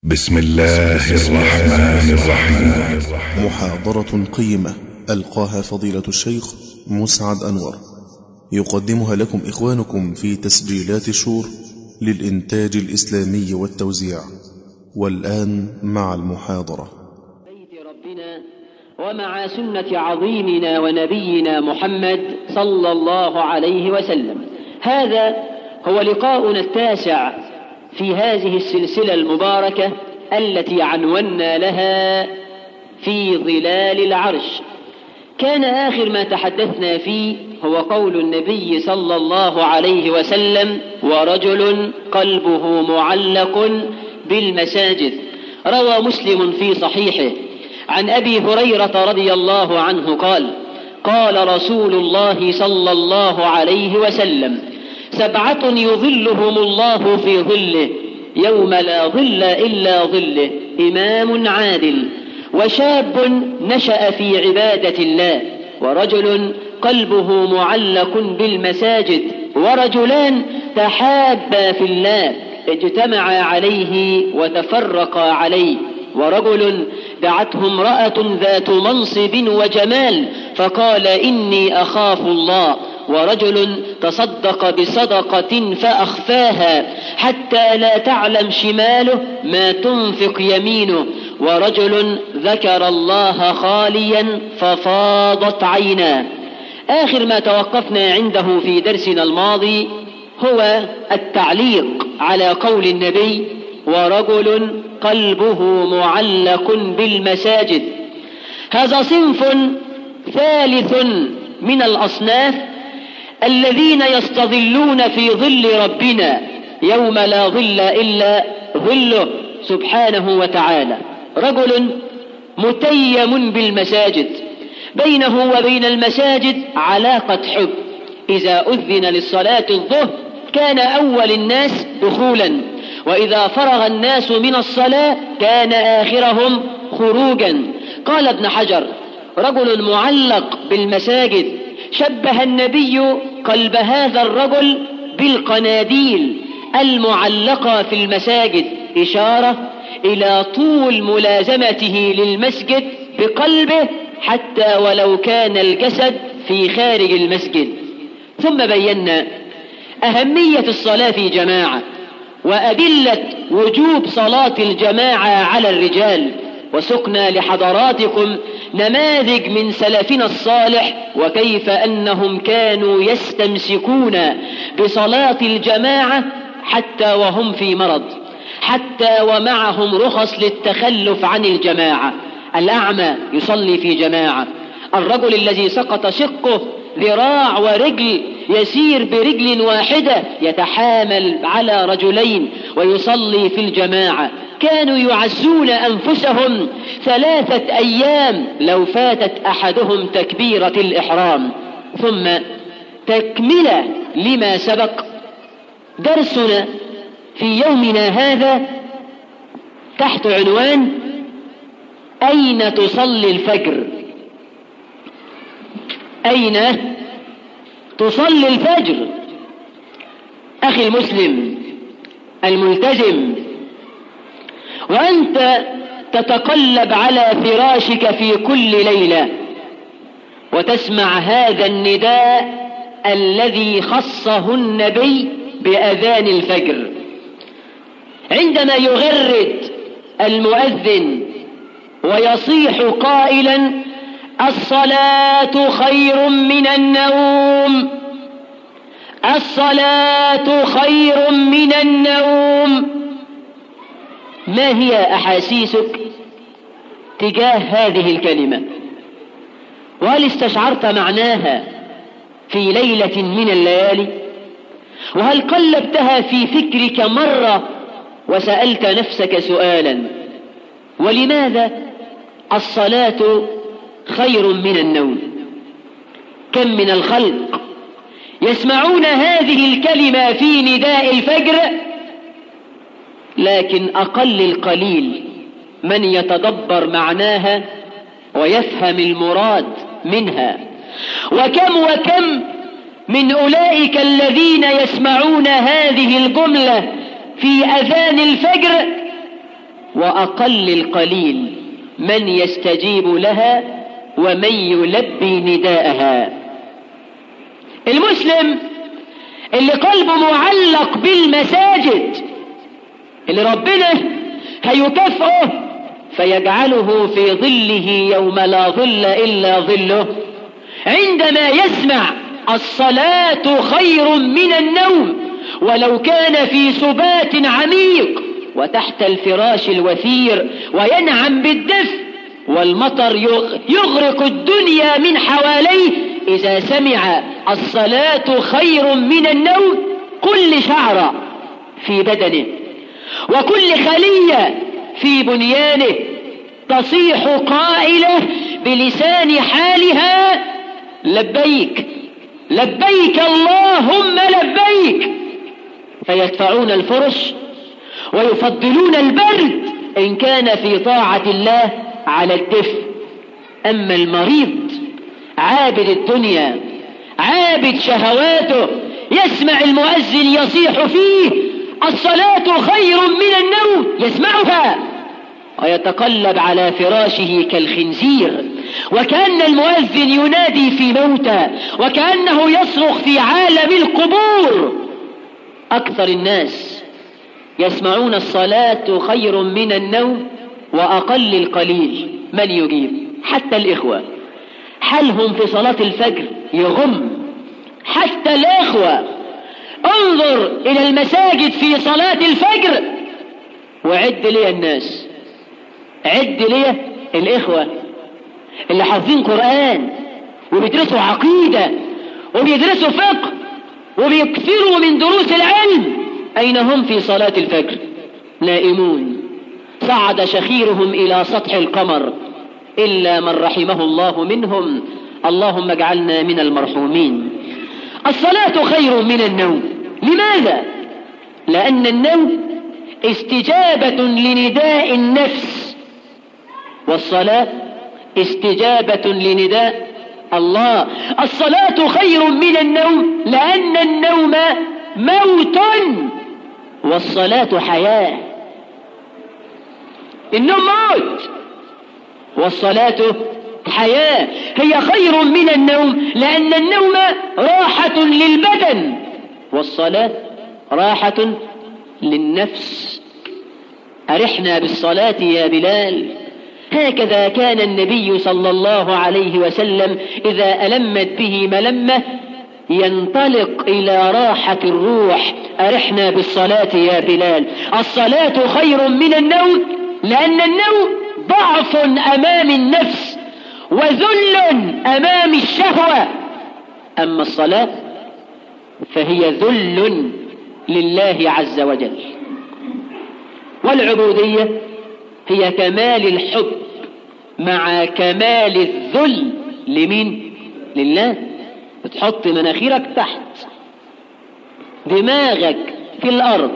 بسم الله الرحمن الرحيم. محاضرة قيمة ألقاها فضيلة الشيخ مسعد أنور، يقدمها لكم إخوانكم في تسجيلات الشور للإنتاج الإسلامي والتوزيع. والآن مع المحاضرة. بيت ربنا ومع سنة عظيمنا ونبينا محمد صلى الله عليه وسلم. هذا هو لقاؤنا التاسع في هذه السلسلة المباركة التي عنونا لها في ظلال العرش. كان آخر ما تحدثنا فيه هو قول النبي صلى الله عليه وسلم: ورجل قلبه معلق بالمساجد. روى مسلم في صحيحه عن أبي هريرة رضي الله عنه قال: قال رسول الله صلى الله عليه وسلم: 7 يظلهم الله في ظله يوم لا ظل إلا ظله: إمام عادل، وشاب نشأ في عبادة الله، ورجل قلبه معلق بالمساجد، ورجلان تحابا في الله اجتمعا عليه وتفرقا عليه، ورجل دعته امرأة ذات منصب وجمال فقال: إني أخاف الله، ورجل تصدق بصدقة فأخفاها حتى لا تعلم شماله ما تنفق يمينه، ورجل ذكر الله خاليا ففاضت عيناه. آخر ما توقفنا عنده في درسنا الماضي هو التعليق على قول النبي: ورجل قلبه معلق بالمساجد. هذا صنف ثالث من الأصناف الذين يستظلون في ظل ربنا يوم لا ظل إلا ظله سبحانه وتعالى. رجل متيم بالمساجد، بينه وبين المساجد علاقة حب. إذا أذن للصلاة الظهر كان أول الناس دخولا، وإذا فرغ الناس من الصلاة كان آخرهم خروجا. قال ابن حجر: رجل معلق بالمساجد. شبه النبي قلب هذا الرجل بالقناديل المعلقة في المساجد، إشارة إلى طول ملازمته للمسجد بقلبه حتى ولو كان الجسد في خارج المسجد. ثم بينا أهمية الصلاة في جماعة وأدلة وجوب صلاة الجماعة على الرجال، وسقنا لحضراتكم نماذج من سلفنا الصالح وكيف أنهم كانوا يستمسكون بصلاة الجماعة حتى وهم في مرض، حتى ومعهم رخص للتخلف عن الجماعة. الأعمى يصلي في جماعة، الرجل الذي سقط شقه ذراع ورجل يسير برجل واحدة يتحامل على رجلين ويصلي في الجماعة. كانوا يعزون أنفسهم 3 أيام لو فاتت أحدهم تكبيرة الإحرام. ثم تكملة لما سبق، درسنا في يومنا هذا تحت عنوان: أين تصلي الفجر؟ أين تصلي الفجر؟ أخي المسلم الملتزم، وأنت تتقلب على فراشك في كل ليلة وتسمع هذا النداء الذي خصه النبي بأذان الفجر، عندما يغرد المؤذن ويصيح قائلا: الصلاة خير من النوم، الصلاة خير من النوم. ما هي أحاسيسك تجاه هذه الكلمة؟ وهل استشعرت معناها في ليلة من الليالي؟ وهل قلبتها في فكرك مرة وسألت نفسك سؤالا: ولماذا الصلاة خير من النوم؟ كم من الخلق يسمعون هذه الكلمة في نداء الفجر، لكن أقل القليل من يتدبر معناها ويفهم المراد منها. وكم من أولئك الذين يسمعون هذه الجملة في أذان الفجر وأقل القليل من يستجيب لها ومن يلبي نداءها. المسلم اللي قلبه معلق بالمساجد اللي ربنا هيكافئه فيجعله في ظله يوم لا ظل إلا ظله، عندما يسمع الصلاة خير من النوم ولو كان في سبات عميق وتحت الفراش الوثير وينعم بالدفء والمطر يغرق الدنيا من حواليه، إذا سمع الصلاة خير من النوم كل شعرة في بدنه وكل خلية في بنيانه تصيح قائلة بلسان حالها: لبيك لبيك اللهم لبيك. فيدفعون الفرش ويفضلون البرد إن كان في طاعة الله على الدفء. أما المريض عابد الدنيا عابد شهواته يسمع المؤذن يصيح فيه: الصلاة خير من النوم، يسمعها ويتقلب على فراشه كالخنزير، وكأن المؤذن ينادي في موتى، وكأنه يصرخ في عالم القبور. أكثر الناس يسمعون الصلاة خير من النوم وأقل القليل من يجيب. حتى الإخوة حالهم في صلاة الفجر يغم، حتى الإخوة. انظر إلى المساجد في صلاة الفجر وعد لي الناس، عد لي الإخوة اللي حافظين قرآن وبيدرسوا عقيدة وبيدرسوا فقه وبيكثروا من دروس العلم، أين هم في صلاة الفجر؟ نائمون، صعد شخيرهم إلى سطح القمر إلا من رحمه الله منهم، اللهم اجعلنا من المرحومين. الصلاة خير من النوم. لماذا؟ لأن النوم استجابة لنداء النفس، والصلاة استجابة لنداء الله. الصلاة خير من النوم لأن النوم موت والصلاة حياة. النوم موت والصلاة حياة. هي خير من النوم لأن النوم راحة للبدن والصلاة راحة للنفس. أرحنا بالصلاة يا بلال. هكذا كان النبي صلى الله عليه وسلم إذا ألمت به ملمة ينطلق إلى راحة الروح. أرحنا بالصلاة يا بلال. الصلاة خير من النوم لأن النوم ضعف أمام النفس وذل أمام الشهوة، أما الصلاة فهي ذل لله عز وجل. والعبودية هي كمال الحب مع كمال الذل. لمين؟ لله. بتحط مناخيرك تحت، دماغك في الأرض،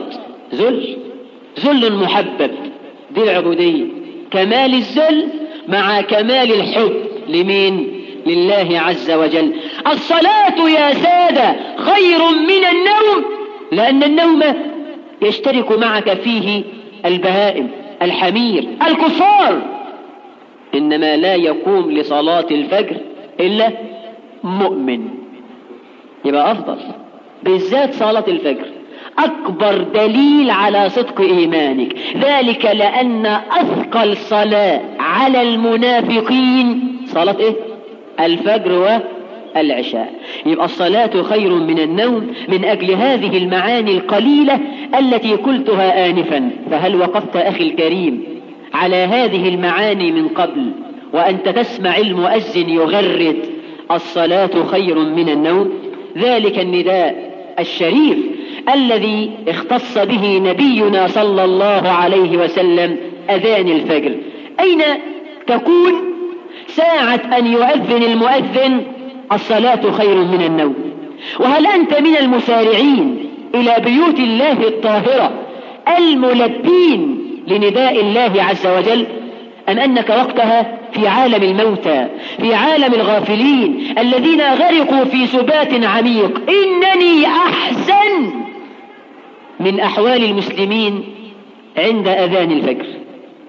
ذل محبب، دي العبودية. كمال الذل مع كمال الحب لمين؟ لله عز وجل. الصلاة يا سادة خير من النوم لأن النوم يشترك معك فيه البهائم، الحمير، الكفار، إنما لا يقوم لصلاة الفجر إلا مؤمن. يبقى أفضل بالذات صلاة الفجر، أكبر دليل على صدق إيمانك. ذلك لأن أثقل صلاة على المنافقين صلاة إيه؟ الفجر والعشاء. يبقى الصلاة خير من النوم من أجل هذه المعاني القليلة التي قلتها آنفا. فهل وقفت أخي الكريم على هذه المعاني من قبل وأنت تسمع المؤذن يغرد الصلاة خير من النوم؟ ذلك النداء الشريف الذي اختص به نبينا صلى الله عليه وسلم، أذان الفجر. أين تكون ساعة أن يؤذن المؤذن الصلاة خير من النوم؟ وهل أنت من المسارعين إلى بيوت الله الطاهرة الملبين لنداء الله عز وجل، أم أنك وقتها في عالم الموتى، في عالم الغافلين الذين غرقوا في سبات عميق؟ إنني أحزن من أحوال المسلمين عند أذان الفجر.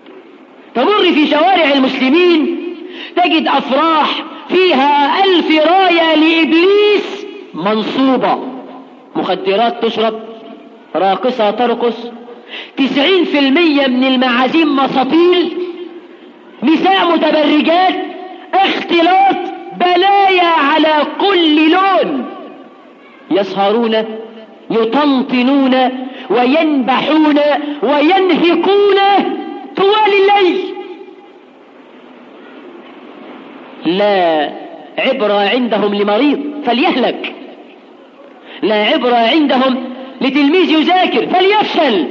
تمر في شوارع المسلمين تجد أفراح فيها 1000 راية لإبليس منصوبة، مخدرات تشرب، راقصة ترقص، 90% من المعازيم مساطيل، نساء متبرجات، اختلاط، بلايا على كل لون، يسهرون يطنطنون وينبحون وينهقون طوال الليل. لا عبرة عندهم لمريض فليهلك، لا عبرة عندهم لتلميذ يذاكر فليفشل.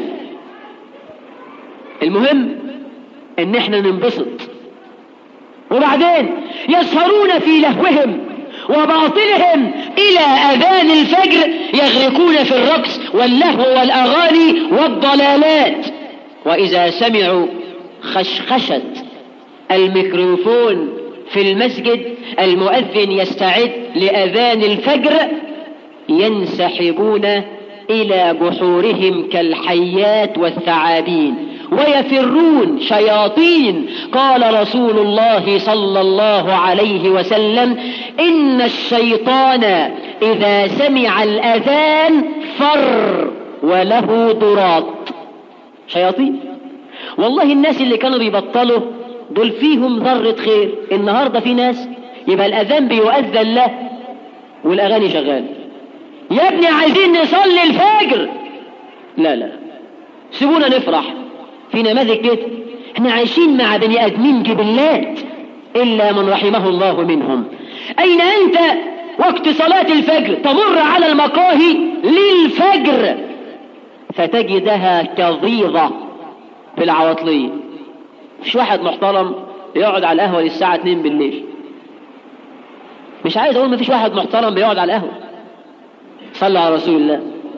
المهم ان احنا ننبسط، وبعدين يسهرون في لهوهم وباطلهم الى اذان الفجر، يغرقون في الرقص واللهو والاغاني والضلالات. واذا سمعوا خشخشة الميكروفون في المسجد، المؤذن يستعد لأذان الفجر، ينسحبون إلى جحورهم كالحيات والثعابين ويفرون شياطين. قال رسول الله صلى الله عليه وسلم: إن الشيطان إذا سمع الأذان فر وله ضراط. شياطين والله. الناس اللي كانوا بيبطلوا دول فيهم ذرة خير. النهاردة في ناس يبقى الأذان بيؤذن له والأغاني شغال. يا ابني عايزين نصلي الفجر، لا لا سيبونا نفرح. في نماذج كده، احنا عايشين مع بني آدمين جبلات إلا من رحمه الله منهم. أين أنت وقت صلاة الفجر؟ تمر على المقاهي للفجر فتجدها كظيظة في العواطلية. مش واحد محترم يقعد على القهوة للساعة 2 بالليل. مش عايز اقول مفيش واحد محترم بيقعد على القهوة. صلى على رسول الله.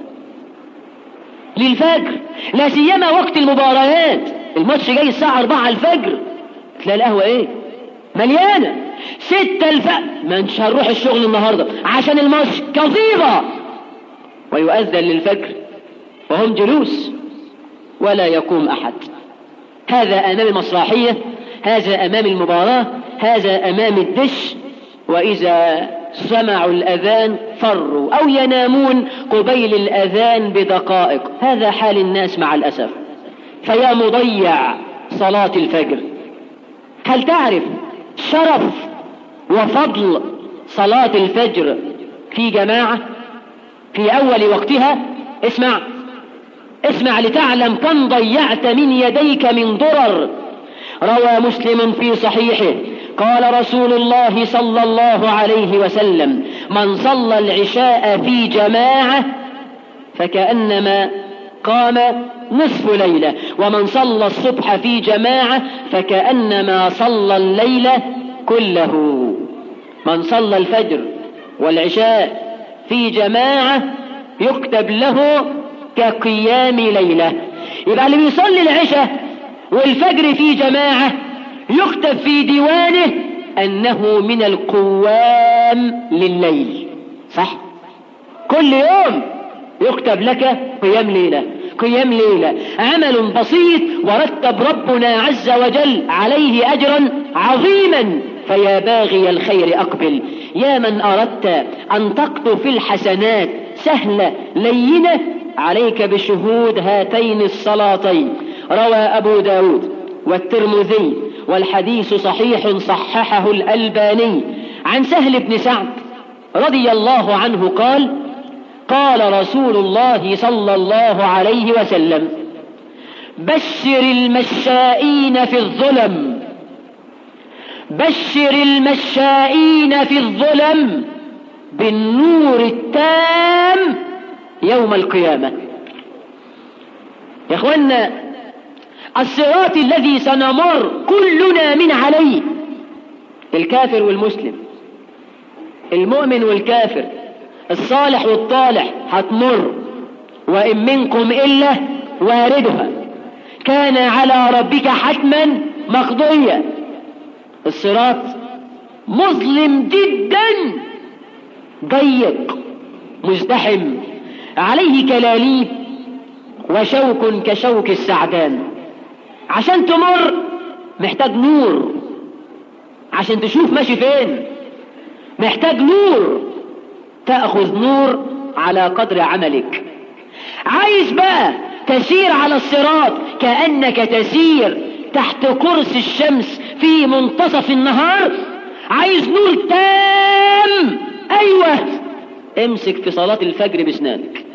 للفجر، لا سيما وقت المباريات، الماتش جاي الساعة 4 الفجر، تلاقي القهوة ايه مليانة. 6 الفجر، ما انش هنروح الشغل النهاردة عشان الماتش، كظيظة. ويؤذن للفجر وهم جلوس ولا يقوم أحد. هذا أمام المسرحية، هذا أمام المباراة، هذا أمام الدش. وإذا سمعوا الأذان فروا أو ينامون قبيل الأذان بدقائق. هذا حال الناس مع الأسف. فيا مضيع صلاة الفجر، هل تعرف شرف وفضل صلاة الفجر في جماعة في أول وقتها؟ اسمع لتعلم كم ضيعت من يديك من ضرر. روى مسلم في صحيحه قال رسول الله صلى الله عليه وسلم: من صلى العشاء في جماعة فكأنما قام نصف ليلة، ومن صلى الصبح في جماعة فكأنما صلى الليل كله. من صلى الفجر والعشاء في جماعة يكتب له كقيام ليلة. يبقى اللي بيصلي العشاء والفجر في جماعة يكتب في ديوانه أنه من القوام لليل. صح؟ كل يوم يكتب لك قيام ليلة، قيام ليلة. عمل بسيط ورتب ربنا عز وجل عليه أجرا عظيما. فيا باغي الخير أقبل، يا من أردت أن تقطف الحسنات سهلة لينة، عليك بشهود هاتين الصلاتين. روى أبو داود والترمذي والحديث صحيح صححه الألباني عن سهل بن سعد رضي الله عنه قال: قال رسول الله صلى الله عليه وسلم: بشر المشائين في الظلم، بشر المشائين في الظلم بالنور التام يوم القيامة. يا اخوانا، الصراط الذي سنمر كلنا من عليه، الكافر والمسلم، المؤمن والكافر، الصالح والطالح، هتمر. وإن منكم إلا واردها كان على ربك حتما مقضيا. الصراط مظلم جدا، ضيق، مزدحم، عليه كلاليب وشوك كشوك السعدان. عشان تمر محتاج نور عشان تشوف ماشي فين، محتاج نور، تأخذ نور على قدر عملك. عايز بقى تسير على الصراط كأنك تسير تحت قرص الشمس في منتصف النهار، عايز نور تام، ايوه، امسك في صلاة الفجر باسنانك،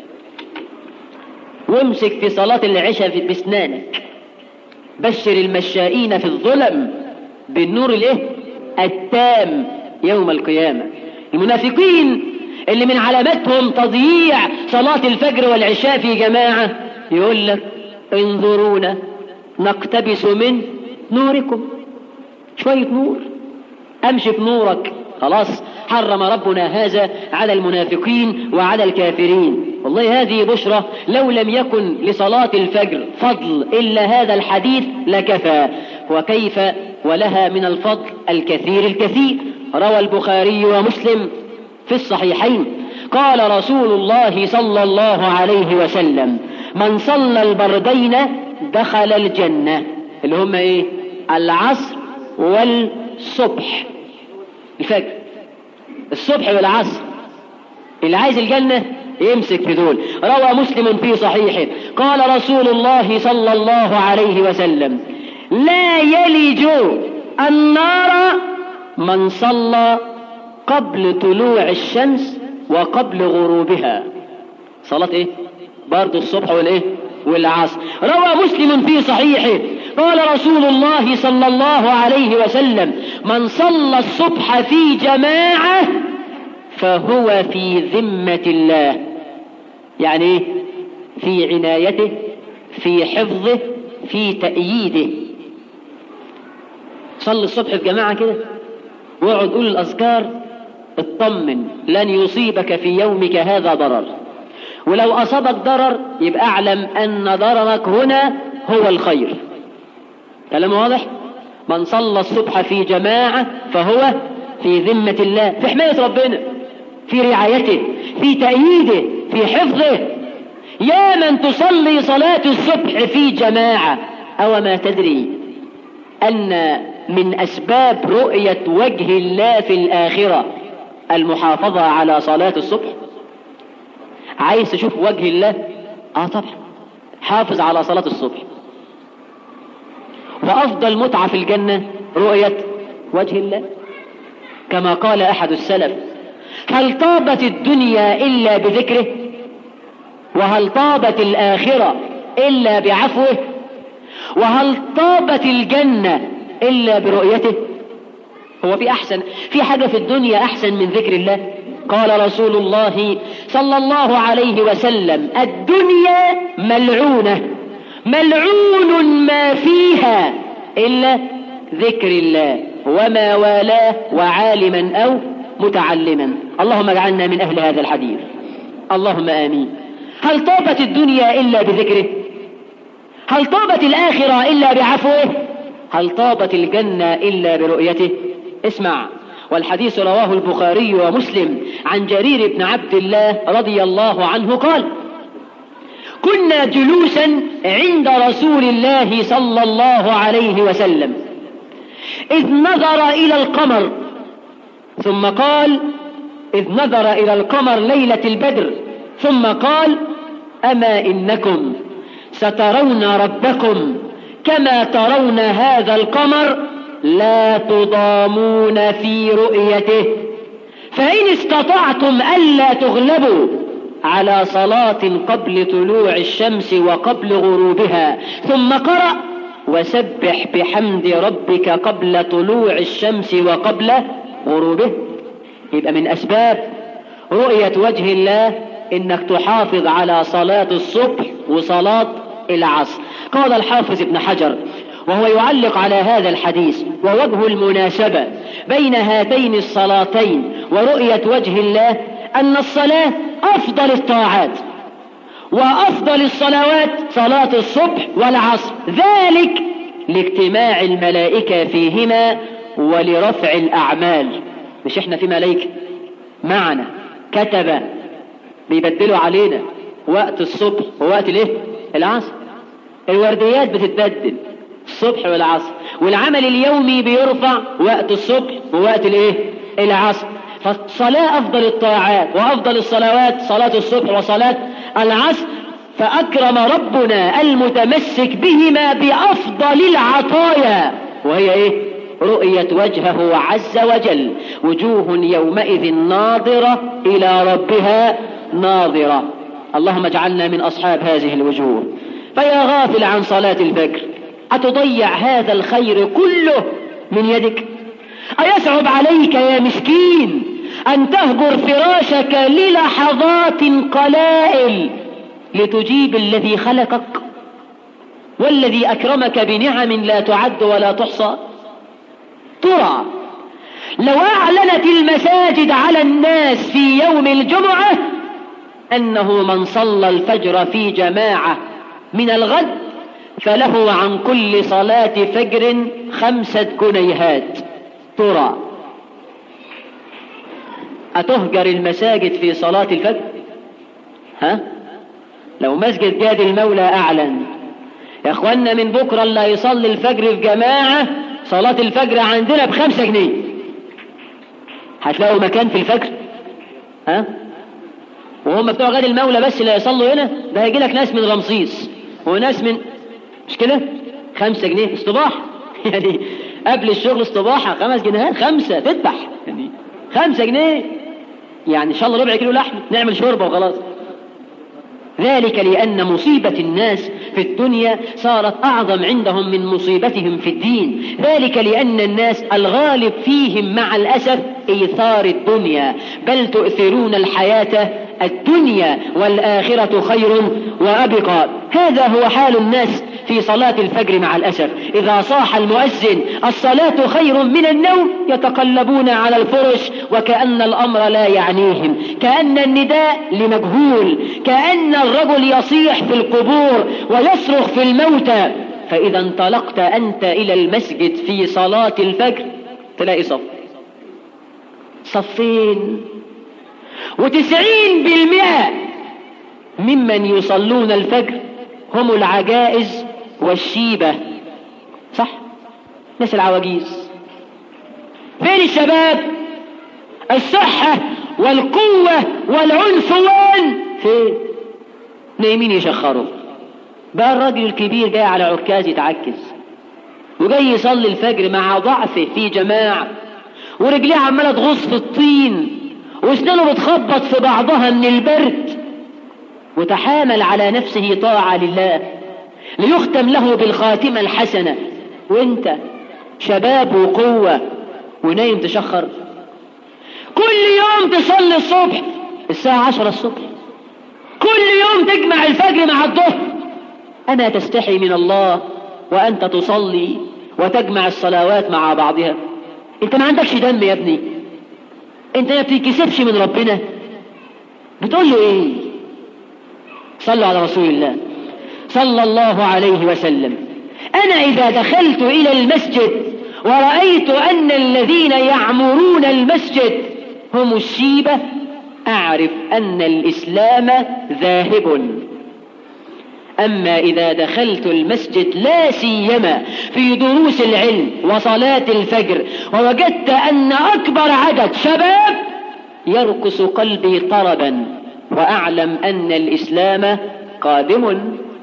وامسك في صلاة العشاء باسنانك. بشر المشائين في الظلم بالنور التام يوم القيامة. المنافقين اللي من علاماتهم تضييع صلاة الفجر والعشاء في جماعة يقول لك انظرونا نقتبس من نوركم، شوية نور، امشي بنورك. خلاص حرم ربنا هذا على المنافقين وعلى الكافرين. والله هذه بشرى، لو لم يكن لصلاة الفجر فضل إلا هذا الحديث لكفى، وكيف ولها من الفضل الكثير الكثير. روى البخاري ومسلم في الصحيحين قال رسول الله صلى الله عليه وسلم: من صلى البردين دخل الجنة، اللي هم ايه؟ العصر والصبح. الفجر، الصبح والعصر، اللي عايز الجنة يمسك في دول. روى مسلم في صحيحه قال رسول الله صلى الله عليه وسلم: لا يلج النار من صلى قبل طلوع الشمس وقبل غروبها. صلاة ايه؟ برضو الصبح والعصر. روى مسلم في صحيحه قال رسول الله صلى الله عليه وسلم: من صلى الصبح في جماعة فهو في ذمة الله. يعني ايه؟ في عنايته، في حفظه، في تأييده. صلي الصبح في جماعة كده واقعد قول الأذكار، اطمن لن يصيبك في يومك هذا ضرر، ولو أصابك ضرر يبقى أعلم أن ضررك هنا هو الخير. كلام واضح؟ من صلى الصبح في جماعة فهو في ذمة الله، في حماية ربنا، في رعايته، في تأييده، في حفظه. يا من تصلي صلاة الصبح في جماعة، أو ما تدري أن من أسباب رؤية وجه الله في الآخرة المحافظة على صلاة الصبح؟ عايز تشوف وجه الله؟ طبعا حافظ على صلاة الصبح. وأفضل متعة في الجنة رؤية وجه الله، كما قال أحد السلف: هل طابت الدنيا إلا بذكره؟ وهل طابت الآخرة إلا بعفوه؟ وهل طابت الجنة إلا برؤيته؟ هو في حاجة في الدنيا أحسن من ذكر الله؟ قال رسول الله صلى الله عليه وسلم: الدنيا ملعونة، ملعون ما فيها إلا ذكر الله وما والاه وعالما أو متعلما. اللهم اجعلنا من أهل هذا الحديث، اللهم آمين. هل طابت الدنيا إلا بذكره؟ هل طابت الآخرة إلا بعفوه؟ هل طابت الجنة إلا برؤيته؟ اسمع، والحديث رواه البخاري ومسلم عن جرير بن عبد الله رضي الله عنه قال: كنا جلوسا عند رسول الله صلى الله عليه وسلم إذ نظر إلى القمر، ثم قال: إذ نظر إلى القمر ليلة البدر، ثم قال: أما إنكم سترون ربكم كما ترون هذا القمر، لا تضامون في رؤيته، فإن استطعتم ألا تغلبوا على صلاة قبل طلوع الشمس وقبل غروبها. ثم قرأ: وسبح بحمد ربك قبل طلوع الشمس وقبل غروبه. يبقى من أسباب رؤية وجه الله إنك تحافظ على صلاة الصبح وصلاة العصر. قال الحافظ ابن حجر وهو يعلق على هذا الحديث: ووجه المناسبة بين هاتين الصلاتين ورؤية وجه الله أن الصلاة أفضل الطاعات، وأفضل الصلوات صلاة الصبح والعصر، ذلك لاجتماع الملائكة فيهما ولرفع الأعمال. مش احنا في ملائكة معنا كتبة بيبدلوا علينا وقت الصبح ووقت العصر. الورديات بتتبدل الصبح والعصر، والعمل اليومي بيرفع وقت الصبح ووقت العصر. فالصلاة أفضل الطاعات وأفضل الصلوات صلاة الصبح وصلاة العصر، فأكرم ربنا المتمسك بهما بأفضل العطايا، وهي رؤية وجهه عز وجل. وجوه يومئذ ناظرة إلى ربها ناظرة. اللهم اجعلنا من أصحاب هذه الوجوه. فيا غافل عن صلاة الفجر، أتضيع هذا الخير كله من يدك؟ أيصعب عليك يا مسكين أن تهجر فراشك للحظات قلائل لتجيب الذي خلقك والذي أكرمك بنعم لا تعد ولا تحصى؟ ترى لو أعلنت المساجد على الناس في يوم الجمعة أنه من صلى الفجر في جماعة من الغد فله عن كل صلاة فجر 5 جنيهات، ترى أتهجر المساجد في صلاة الفجر؟ لو مسجد جاد المولى أعلن يا أخوانا من بكرة اللي يصلي الفجر في جماعة صلاة الفجر عندنا ب5 جنيه، هتلاقوا مكان في الفجر؟ وهم بتوع غاد المولى بس اللي يصلوا هنا؟ ده هيجي لك ناس من رمسيس وناس من مش كده 5 جنيه اصطباح يعني قبل الشغل اصطباحة 5 جنيهات 5 تذبح يعني 5 جنيه يعني ان شاء الله ربع كيلو لحم نعمل شوربة وخلاص. ذلك لأن مصيبة الناس في الدنيا صارت أعظم عندهم من مصيبتهم في الدين. ذلك لأن الناس الغالب فيهم مع الأسف إيثار الدنيا، بل تؤثرون الحياة الدنيا والآخرة خير وأبقى. هذا هو حال الناس في صلاة الفجر مع الأسف. إذا صاح المؤذن الصلاة خير من النوم يتقلبون على الفرش وكأن الأمر لا يعنيهم، كأن النداء لمجهول، كأن الرجل يصيح في القبور ويصرخ في الموتى. فإذا انطلقت أنت إلى المسجد في صلاة الفجر تلاقي صفين 90% ممن يصلون الفجر هم العجائز والشيبة، صح؟ ناس العواجيز. فين الشباب؟ الصحة والقوة والعنفوان فين؟ نايمين يشخروا. بقى الراجل الكبير جاي على عكاز يتعكز وجاي يصلي الفجر مع ضعفه في جماعة ورجليه عمالة تغص في الطين واسنانه بتخبط في بعضها من البرد، وتحامل على نفسه طاعة لله ليختم له بالخاتمة الحسنة، وانت شباب وقوة ونايم تشخر. كل يوم تصلي الصبح الساعة 10 الصبح، كل يوم تجمع الفجر مع الظهر. أما تستحي من الله وأنت تصلي وتجمع الصلوات مع بعضها؟ انت ما عندكش دم يا ابني، انت ما بتتكسفش من ربنا، بتقول له ايه؟ صلوا على رسول الله صلى الله عليه وسلم. انا اذا دخلت الى المسجد ورأيت ان الذين يعمرون المسجد هم الشيبة اعرف ان الاسلام ذاهب. اما اذا دخلت المسجد لا سيما في دروس العلم وصلاة الفجر ووجدت ان اكبر عدد شباب يرقص قلبي طربا واعلم ان الاسلام قادم.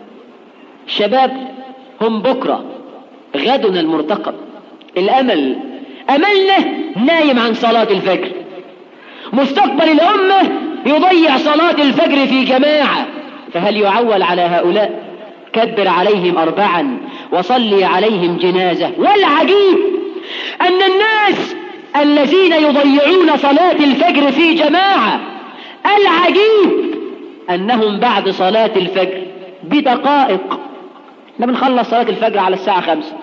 الشباب هم بكرة غدنا المرتقب. الامل املنا نايم عن صلاة الفجر. مستقبل الامة يضيع صلاة الفجر في جماعة، فهل يعول على هؤلاء؟ كبر عليهم 4 وصلي عليهم جنازة. والعجيب أن الناس الذين يضيعون صلاة الفجر في جماعة، العجيب أنهم بعد صلاة الفجر بدقائق، احنا بنخلص صلاة الفجر على الساعة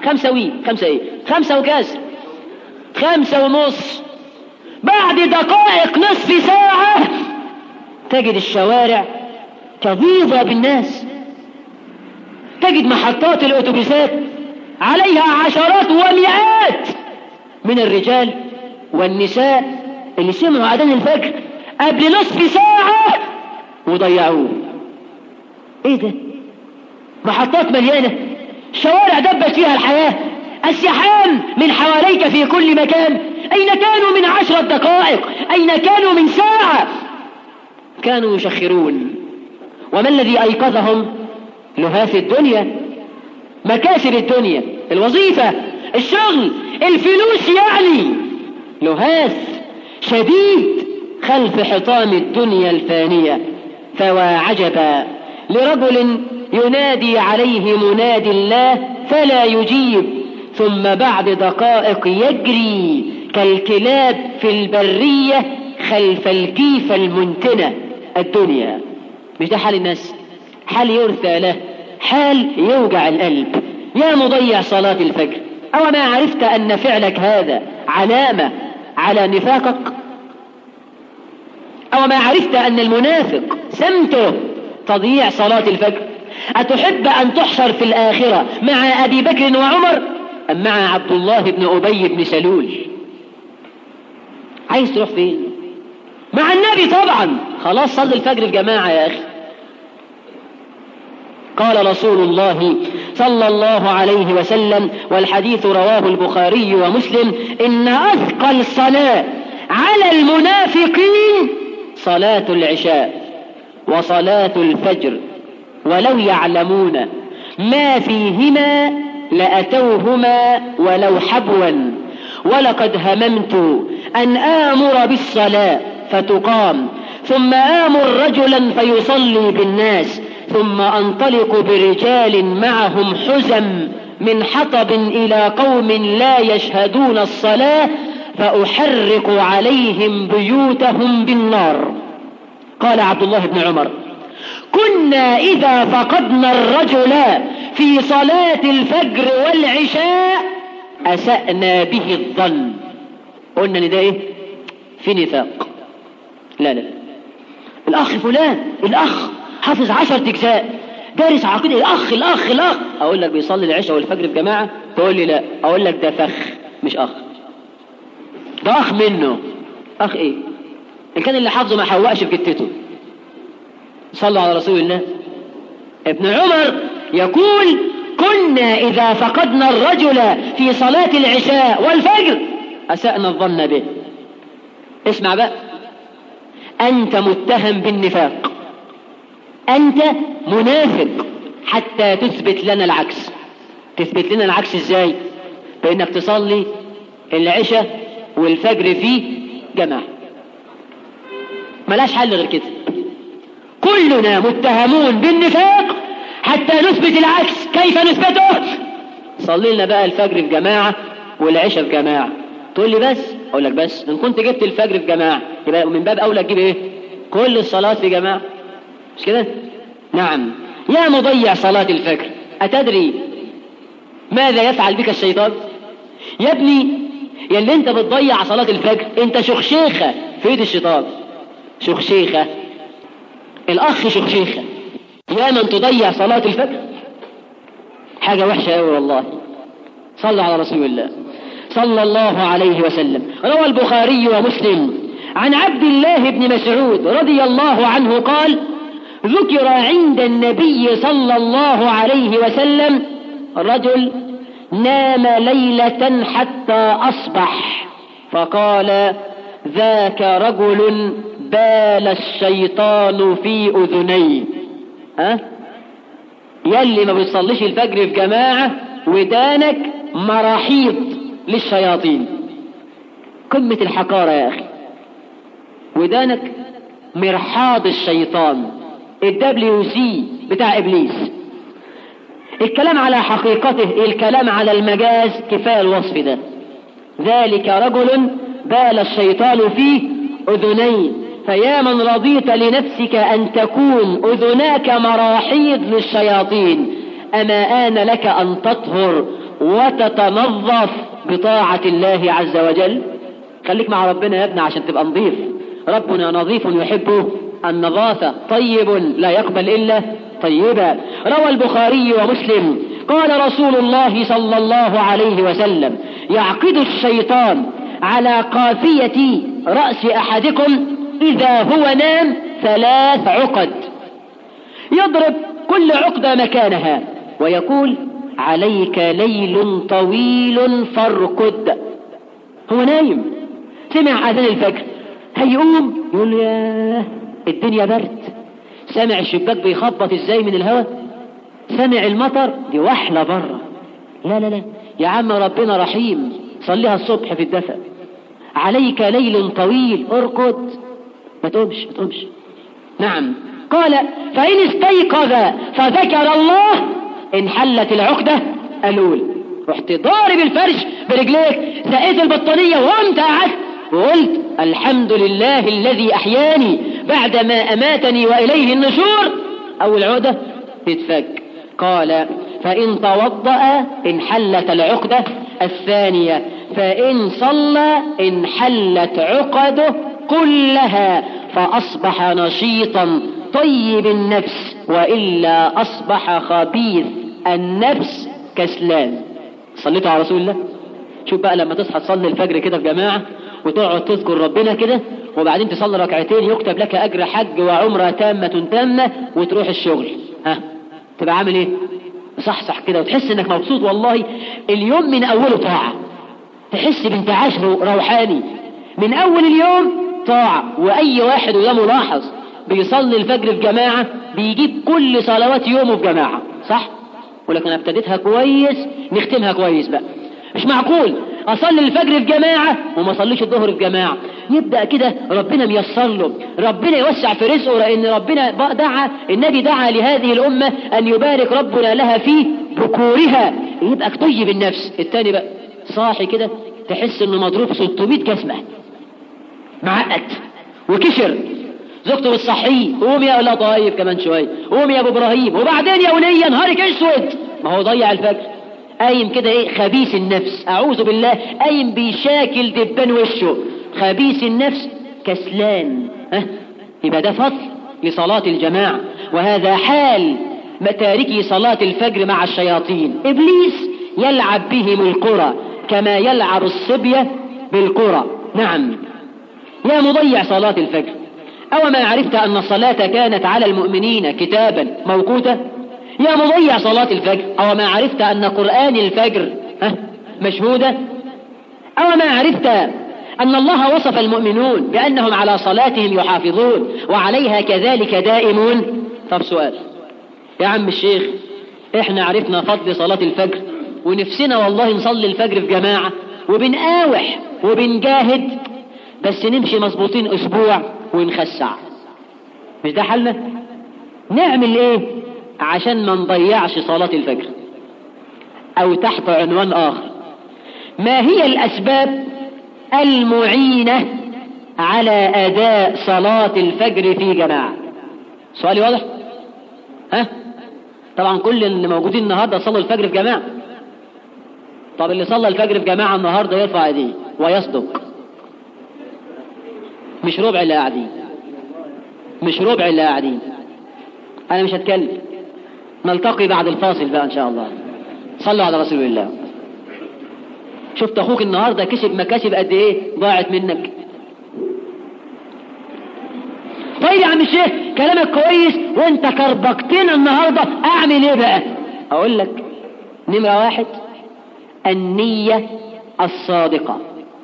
5 وكاس 5:30، بعد دقائق نصف ساعة تجد الشوارع تضيض بالناس، تجد محطات الأتوبيسات عليها عشرات ومئات من الرجال والنساء اللي سمعوا أذان الفجر قبل نصف ساعة وضيعوه. ايه ده؟ محطات مليانة، شوارع دبت فيها الحياة الزحام من حواليك في كل مكان. أين كانوا من 10 دقائق؟ أين كانوا من ساعة؟ كانوا يشخرون. وما الذي أيقظهم؟ لهاف الدنيا، مكاسب الدنيا، الوظيفة، الشغل، الفلوس، يعني لهاف شديد خلف حطام الدنيا الفانية. فوا عجبا لرجل ينادي عليه منادي الله فلا يجيب، ثم بعد دقائق يجري كالكلاب في البرية خلف الجيفة المنتنة. الدنيا مش ده حال الناس؟ حال يرثى له، حال يوجع القلب. يا مضيع صلاة الفجر، أو ما عرفت أن فعلك هذا علامة على نفاقك؟ أو ما عرفت أن المنافق سمته تضييع صلاة الفجر؟ أتحب أن تحشر في الآخرة مع أبي بكر وعمر أم مع عبد الله بن أبي بن سلول؟ عايز تروح فين؟ مع النبي طبعا. خلاص صلي الفجر في جماعة يا أخي. قال رسول الله صلى الله عليه وسلم، والحديث رواه البخاري ومسلم: إن أثقل صلاة على المنافقين صلاة العشاء وصلاة الفجر، ولو يعلمون ما فيهما لأتوهما ولو حبوا. ولقد هممت أن آمر بالصلاة فتقام، ثم آمر رجلا فيصلي بالناس، ثم أنطلق برجال معهم حزم من حطب إلى قوم لا يشهدون الصلاة فأحرق عليهم بيوتهم بالنار. قال عبد الله بن عمر: كنا إذا فقدنا الرجل في صلاة الفجر والعشاء أسأنا به الظن. قلنا ان ده ايه؟ في نفاق. لا الأخ فلان، الأخ حافظ 10 أجزاء، دارس عقيدة، الأخ أقول لك بيصلي العشاء والفجر في جماعة، تقول لي لا، أقول لك ده فخ مش أخ. ده أخ منه. أخ إيه؟ إن كان اللي حافظه ما حوقش في جتته. صلوا على رسول الله. ابن عمر يقول: كنا إذا فقدنا الرجل في صلاة العشاء والفجر أسأنا الظن به. اسمع بقى، أنت متهم بالنفاق، أنت منافق حتى تثبت لنا العكس. تثبت لنا العكس إزاي؟ بأنك تصلي العشاء والفجر في جماعة. ملاش حل غير كده. كلنا متهمون بالنفاق حتى نثبت العكس. كيف نثبته؟ صلي لنا بقى الفجر في جماعة والعشاء في جماعة. تقول لي بس، أقول لك بس إن كنت جبت الفجر في جماعة يبقى من باب أولى تجيب إيه؟ كل الصلاة في جماعة، مش كده؟ نعم. يا مضيع صلاة الفجر، أتدري ماذا يفعل بك الشيطان؟ يا ابني، يا اللي انت بتضيع صلاة الفجر انت شخشيخة في ايد الشيطان. شخشيخة. الأخ شخشيخة. يا من تضيع صلاة الفجر، حاجة وحشة أوي والله. صلى على رسول الله صلى الله عليه وسلم. روى البخاري ومسلم عن عبد الله بن مسعود رضي الله عنه قال: ذكر عند النبي صلى الله عليه وسلم رجل نام ليلة حتى أصبح، فقال: ذاك رجل بال الشيطان في أذنيه. يلي ما بيصليش الفجر في جماعة ودانك مراحيض للشياطين. قمة الحقارة يا أخي. ودانك مرحاض الشيطان، الWC بتاع إبليس. الكلام على حقيقته، الكلام على المجاز، كفاية الوصف ده. ذلك رجل بال الشيطان في أذنين. فيا من رضيت لنفسك أن تكون أذناك مراحيض للشياطين، أما آن لك أن تطهر وتتنظف بطاعة الله عز وجل؟ خليك مع ربنا يا ابني عشان تبقى نظيف. ربنا نظيف يحب النظافة، طيب لا يقبل إلا طيبا. روى البخاري ومسلم قال رسول الله صلى الله عليه وسلم: يعقد الشيطان على قافية رأس أحدكم إذا هو نام 3 عقد، يضرب كل عقدة مكانها ويقول: عليك ليل طويل فارقد. هو نايم سمع أذان الفجر، هيقوم يقول يا الدنيا برد، سمع الشباك بيخبط ازاي من الهواء، سمع المطر دي وحلة بره. لا لا لا يا عم ربنا رحيم، صليها الصبح في الدفء. عليك ليل طويل ارقد، ما تقومش. نعم. قال فإن استيقظ فذكر الله انحلت العقدة الأولى. رحت ضارب الفرش برجليك، سقيت البطانية وقمت قعدت وقلت الحمد لله الذي أحياني بعدما أماتني وإليه النشور، أول عقدة تتفك. قال فإن توضأ انحلت العقدة الثانية، فإن صلى انحلت عقده كلها، فأصبح نشيطا طيب النفس، وإلا أصبح خبيث النفس كسلان. صليتوا على رسول الله؟ شوف بقى لما تصحى تصلي الفجر كده في جماعة وتقعد تذكر ربنا كده، وبعدين تصلي ركعتين يكتب لك أجر حج وعمرة تامة وتروح الشغل، تبقى عامل ايه؟ صحصح كده وتحس انك مبسوط. والله اليوم من اوله طاعة، تحس بانتعاش روحاني من اول اليوم طاعة. واي واحد وده ملاحظ بيصلي الفجر في جماعة بيجيب كل صلوات يومه في جماعة، صح؟ ولكن انا ابتديتها كويس نختمها كويس بقى. مش معقول اصلي الفجر في جماعة وما اصليش الظهر في جماعة. يبدأ كده ربنا ميسر له، ربنا يوسع في رزقه، لان ربنا دعا، النبي دعا لهذه الامة ان يبارك ربنا لها في بكورها، يبقى طيب النفس. التاني بقى صاحي كده تحس انه مضروب 600 جسمة، معقد وكشر، زوجته بتصحيه قوم يا الله طيب كمان شويه، قوم يا ابو ابراهيم، وبعدين يا وليه نهارك اسود، ما هو ضيع الفجر. قايم كده ايه خبيث النفس، اعوذ بالله، قايم بيشاكل دبان وشه، خبيث النفس كسلان. يبقى ده فضل لصلاة الجماعة، وهذا حال تاركي صلاة الفجر مع الشياطين. ابليس يلعب بهم القرى كما يلعب الصبية بالقرى. نعم. يا مضيع صلاة الفجر، أو ما عرفت أن الصلاة كانت على المؤمنين كتابا موقوتا؟ يا مضيع صلاة الفجر، أو ما عرفت أن قرآن الفجر مشهودة؟ أو ما عرفت أن الله وصف المؤمنون بأنهم على صلاتهم يحافظون وعليها كذلك دائمون؟ طب سؤال يا عم الشيخ، احنا عرفنا فضل صلاة الفجر ونفسنا والله نصلي الفجر في جماعة وبنقاوح وبنجاهد، بس نمشي مظبوطين اسبوع ونخسع، مش ده حلنا؟ نعمل ايه عشان ما نضيعش صلاة الفجر؟ او تحت عنوان اخر، ما هي الاسباب المعينة على اداء صلاة الفجر في جماعة؟ سؤالي واضح؟ طبعا كل اللي موجودين النهاردة صلوا الفجر في جماعة. طب اللي صلى الفجر في جماعة النهاردة يرفع ايديه ويصدق. مش ربع اللي قاعدين، مش ربع اللي قاعدين. انا مش هتكلم، نلتقي بعد الفاصل بقى ان شاء الله. صلوا على رسول الله. شفت اخوك النهاردة كسب مكاسب قد ايه ضاعت منك. طيب يا عم الشيخ كلامك كويس وانت كربكتنا النهاردة، اعمل ايه بقى؟ اقول لك نمرة 1 النية الصادقة،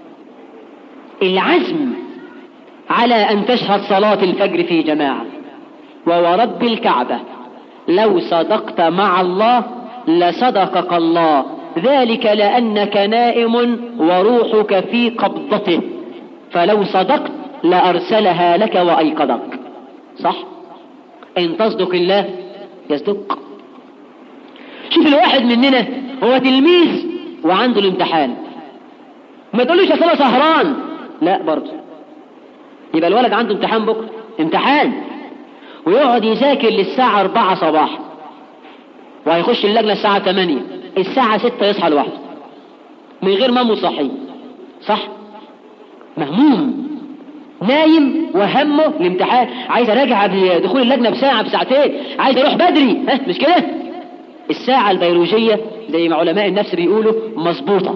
العزم على أن تشهد صلاة الفجر في جماعة. وورب الكعبة لو صدقت مع الله لصدقك الله، ذلك لأنك نائم وروحك في قبضته، فلو صدقت لأرسلها لك وأيقظك. صح؟ إن تصدق الله يصدق. شوف الواحد مننا هو تلميذ وعنده الامتحان، ما تقولوش أصلا سهران، لا برضه. يبقى الولد عنده امتحان بكرة، امتحان، ويقعد يذاكر للساعة 4 صباحا، وهيخش اللجنة الساعة 8، الساعة 6 يصحى لوحده من غير ما صحي. صح؟ مهموم نايم وهمه الامتحان، عايز اراجع قبل دخول اللجنة بساعة بساعتين، عايز اروح بدري، مش كده؟ الساعة البيولوجية زي ما علماء النفس بيقولوا مظبوطة.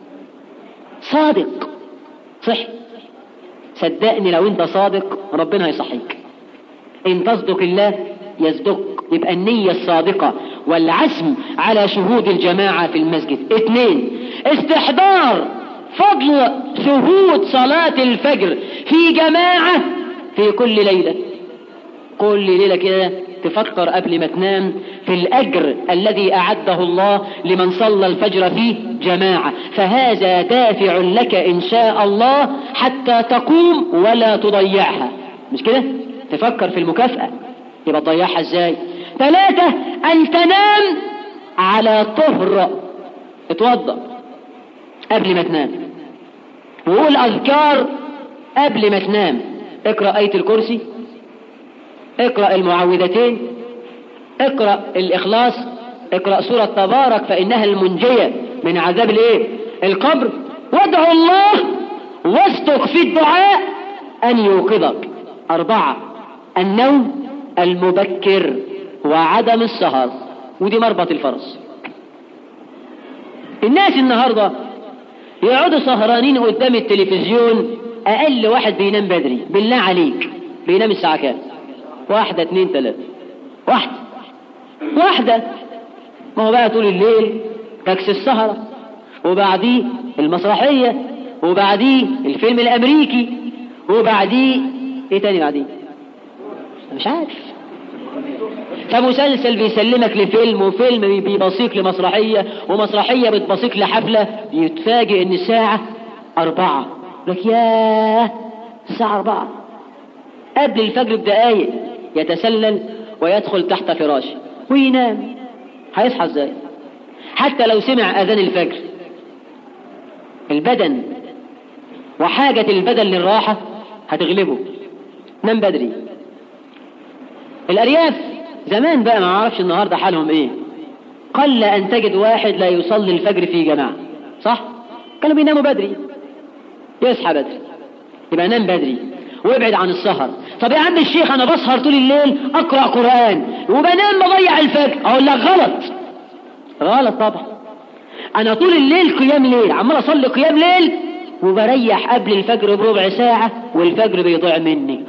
صادق، صح؟ صدقني لو انت صادق ربنا هيصحيك. ان تصدق الله يصدق. يبقى النية الصادقة والعزم على شهود الجماعة في المسجد. 2 استحضار فضل شهود صلاة الفجر في جماعة في كل ليلة. كل ليلة كده تفكر قبل ما تنام في الأجر الذي أعده الله لمن صلى الفجر في جماعة، فهذا دافع لك إن شاء الله حتى تقوم ولا تضيعها. مش كده؟ تفكر في المكافأة، يبقى تضيعها ازاي؟ 3 أن تنام على طهر. اتوضأ قبل ما تنام وقول أذكار قبل ما تنام. اقرأ آية الكرسي، اقرأ المعوذتين، اقرأ الإخلاص، اقرأ سورة تبارك فإنها المنجية من عذاب القبر، وادعو الله واصدق في الدعاء أن يوقظك. 4 النوم المبكر وعدم السهر، ودي مربط الفرس. الناس النهاردة يقعدوا سهرانين قدام التلفزيون. أقل واحد بينام بدري بالله عليك بينام الساعة كام؟ 1 2 3 واحدة. ما هو بقى طول الليل تاكسي السهرة، وبعديه المسرحية، وبعديه الفيلم الأمريكي، وبعديه ايه تاني بعديه؟ مش عارف. فمسلسل بيسلمك لفيلم، وفيلم بيبصيك لمسرحية، ومسرحية بتبصيك لحفلة. يتفاجئ ان الساعة 4. لك ياه الساعة 4 قبل الفجر بدقايق. يتسلل ويدخل تحت فراشه وينام. هيصحى ازاي؟ حتى لو سمع اذان الفجر البدن وحاجة البدن للراحة هتغلبه. نام بدري. الأرياف زمان بقى، ما عارفش النهاردة حالهم ايه، قل أن تجد واحد لا يصلي الفجر في جماعة، صح؟ كانوا بيناموا بدري، يصحى بدري، يبقى نام بدري وابعد عن السهر. طب يا عم الشيخ أنا بسهر طول الليل أقرأ قرآن وبنام بضيع الفجر. أقول لك غلط طبعا. أنا طول الليل قيام ليل، عمال أصلي قيام ليل وبريح قبل الفجر بربع ساعة والفجر بيضيع مني.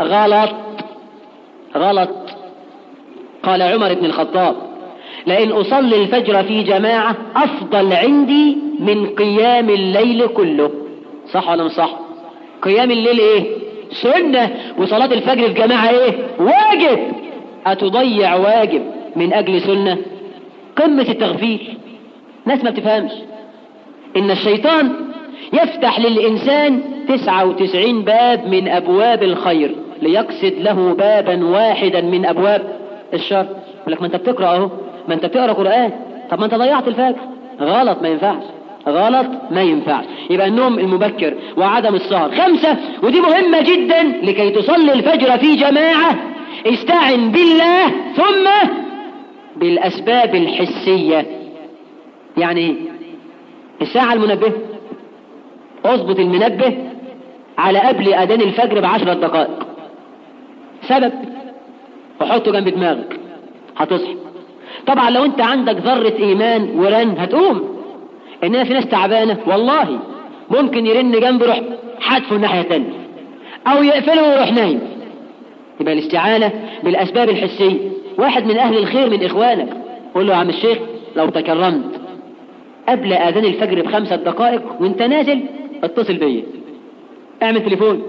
غلط. قال عمر بن الخطاب لئن أصلي الفجر في جماعة أفضل عندي من قيام الليل كله. صح ولا مش صح؟ قيام الليل ايه؟ سنة، وصلاة الفجر في جماعة ايه؟ واجب. أتضيع واجب من أجل سنة؟ قمة التغفيل. ناس ما بتفهمش إن الشيطان يفتح للإنسان 99 باب من أبواب الخير ليقصد له بابا واحدا من أبواب الشر. يقول لك ما أنت بتقرأ أهو، ما أنت بتقرأ قرآن، طب ما أنت ضيعت الفجر. غلط، ما ينفعش. يبقى النوم المبكر وعدم السهر. 5 ودي مهمة جدا لكي تصلي الفجر في جماعة، استعن بالله ثم بالأسباب الحسية. يعني ايه؟ الساعة المنبه، اضبط المنبه على قبل أذان الفجر ب10 دقائق. سبب وحطه جنب دماغك هتصحى. طبعا لو انت عندك ذرة ايمان ورن هتقوم. اننا في ناس تعبانة والله ممكن يرن جنبه يروح حدفه الناحية التانية او يقفله ويروح نايم. يبقى الاستعانة بالاسباب الحسية. واحد من اهل الخير من اخوانك قول له يا عم الشيخ لو تكرمت قبل اذان الفجر ب5 دقائق وانت نازل اتصل بيا، اعمل تليفون.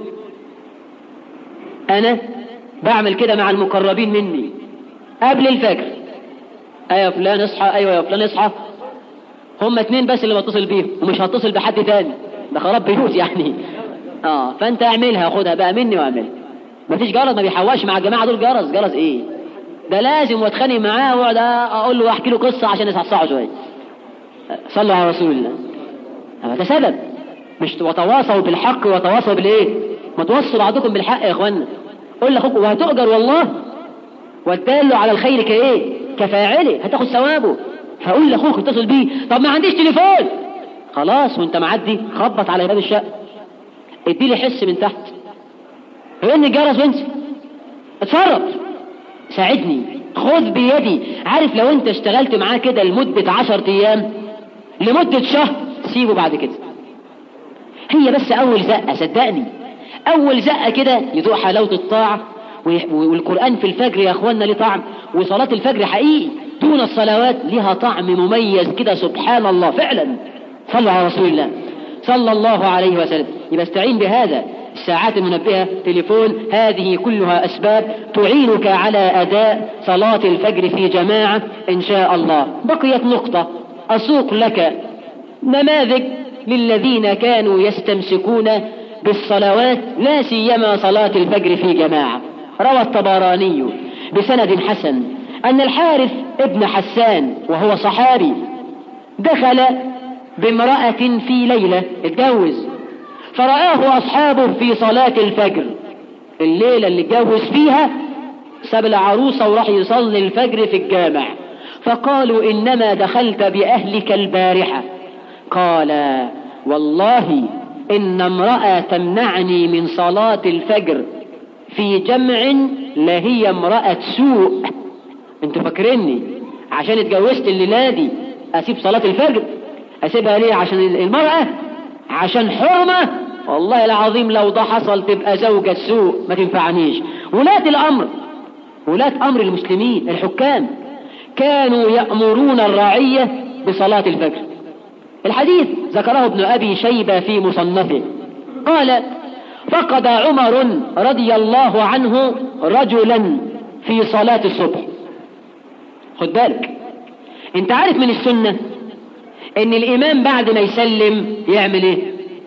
انا بعمل كده مع المقربين مني قبل الفجر. ايوه فلان اصحى، ايوه يا فلان اصحى. هم 2 بس اللي بتصل بيهم ومش هتصل بحد تاني، ده خراب بيوت يعني. فانت اعملها، خدها بقى مني واعملها. مفيش جرس، ما بيحواش مع الجماعة دول. جرس ايه ده؟ لازم واتخانق معاه واقعد اقول له واحكي له قصة عشان يصحصحه شوية. صلوا على رسول الله. ده سبب. مش وتواصوا بالحق وتواصوا بالايه؟ ما توصوا بعضكم بالحق يا اخوانا. قول لاخوك وهتؤجر والله، والدال على الخير كفاعله هتاخد ثوابه. فقول لاخوك اتصل بيه. طب ما عنديش تليفون، خلاص وانت معدي خبط على باب الشقه، اديلي حس من تحت، رن الجرس وانسى، اتصرف، ساعدني، خذ بيدي. عارف لو انت اشتغلت معاه كده لمدة 10 ايام، لمدة شهر، سيبه بعد كده. هي بس اول زقة، صدقني اول زقة كده يذوق حلاوة الطاعة. والقرآن في الفجر يا اخوانا ليه طعم، وصلاة الفجر حقيقي دون الصلوات لها طعم مميز كده سبحان الله فعلا. صلوا على رسول الله صلى الله عليه وسلم. يبقى استعين بهذا، الساعات المنبهة، تليفون، هذه كلها أسباب تعينك على أداء صلاة الفجر في جماعة إن شاء الله. بقيت نقطة أسوق لك نماذج للذين كانوا يستمسكون بالصلوات لا سيما صلاة الفجر في جماعة. روى الطبراني بسند حسن أن الحارث ابن حسان وهو صحابي دخل بامرأة في ليلة، اتجوز، فرآه أصحابه في صلاة الفجر. الليلة اللي اتجوز فيها ساب العروسة وراح يصلي الفجر في الجامع، فقالوا إنما دخلت بأهلك البارحة. قال والله إن امرأة تمنعني من صلاة الفجر في جمع لهي امرأة سوء. انتوا فاكريني عشان اتجوزت الليلة دي أسيب صلاة الفجر؟ أسيبها ليه؟ عشان المرأة؟ عشان حرمة؟ والله العظيم لو ده حصل تبقى زوجة سوء ما تنفعنيش. ولاة أمر المسلمين الحكام كانوا يأمرون الرعية بصلاة الفجر. الحديث ذكره ابن أبي شيبة في مصنفه قال فقد عمر رضي الله عنه رجلا في صلاة الصبح. خد بالك، انت عارف من السنة ان الامام بعد ما يسلم يعمل ايه؟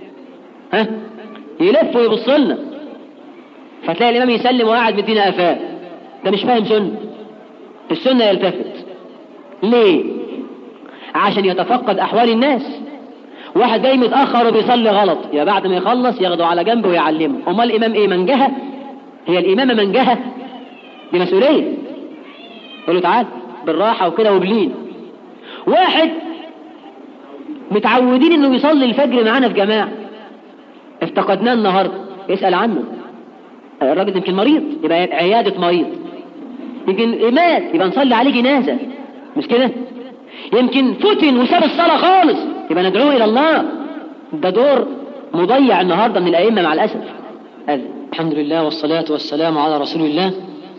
يلف ويبص لنا، فتلاقي الامام يسلم وقاعد مدينا قفاه. ده مش فاهم سنة. السنة يلتفت. ليه؟ عشان يتفقد احوال الناس. واحد جاي متأخر وبيصلي غلط، يا بعد ما يخلص ياخده على جنب ويعلمه. امال الامام ايه؟ منجهة؟ هي الامامة منجهة؟ دي مسؤولية. يقول له تعال بالراحة وكده وبلين. واحد متعودين انه يصلي الفجر معانا في جماعة، افتقدناه النهاردة، يسأل عنه. الراجل يمكن مريض، يبقى عيادة مريض. يمكن مات، يبقى نصلي عليه جنازة، مش كده؟ يمكن فتن وساب الصلاة خالص، يبقى ندعوه إلى الله. ده دور مضيع النهاردة من الأئمة مع الأسف. الحمد لله والصلاة والسلام على رسول الله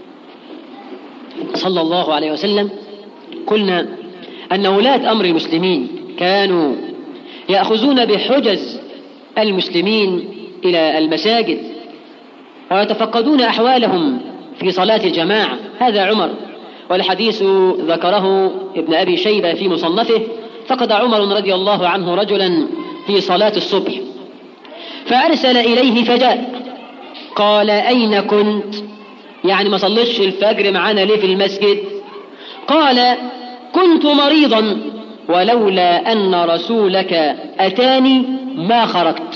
صلى الله عليه وسلم. قلنا أن ولاة أمر المسلمين كانوا يأخذون بحجز المسلمين إلى المساجد ويتفقدون أحوالهم في صلاة الجماعة. هذا عمر، والحديث ذكره ابن أبي شيبة في مصنفه. فقد عمر رضي الله عنه رجلا في صلاة الصبح فأرسل إليه فجاء. قال أين كنت؟ يعني ما صليتش الفجر معنا ليه في المسجد؟ قال كنت مريضا ولولا أن رسولك أتاني ما خرجت.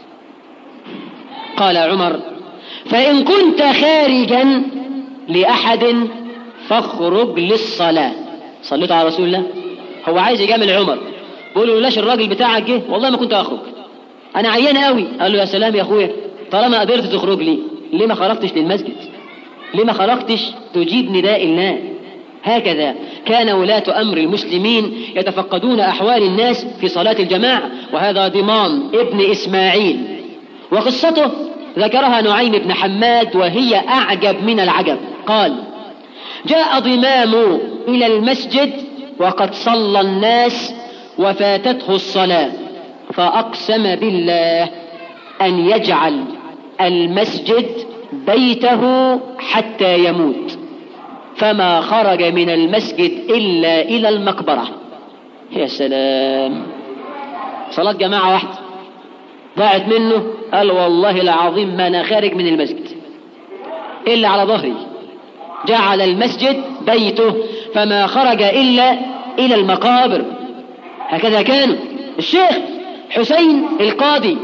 قال عمر فإن كنت خارجا لأحد فاخرج للصلاة. صليت على رسول الله. هو عايز يجامل عمر، بيقول له لاش الراجل بتاعك جه والله ما كنت أخرج، أنا عيان قوي. قال له يا سلام يا أخويا، طالما قدرت تخرج لي ليه ما خرجتش للمسجد؟ ليه ما خرجتش تجيب نداء الله؟ هكذا كان ولاة أمر المسلمين يتفقدون أحوال الناس في صلاة الجماعة. وهذا ضمان ابن إسماعيل، وقصته ذكرها نعيم بن حماد وهي أعجب من العجب. قال جاء ضمام إلى المسجد وقد صلى الناس وفاتته الصلاة، فأقسم بالله أن يجعل المسجد بيته حتى يموت، فما خرج من المسجد إلا إلى المقبرة. يا سلام، صلاة جماعة واحدة ضاعت منه. قال والله العظيم ما أنا خارج من المسجد إلا على ظهري. جعل المسجد بيته فما خرج إلا إلى المقابر. هكذا كان الشيخ حسين القاضي،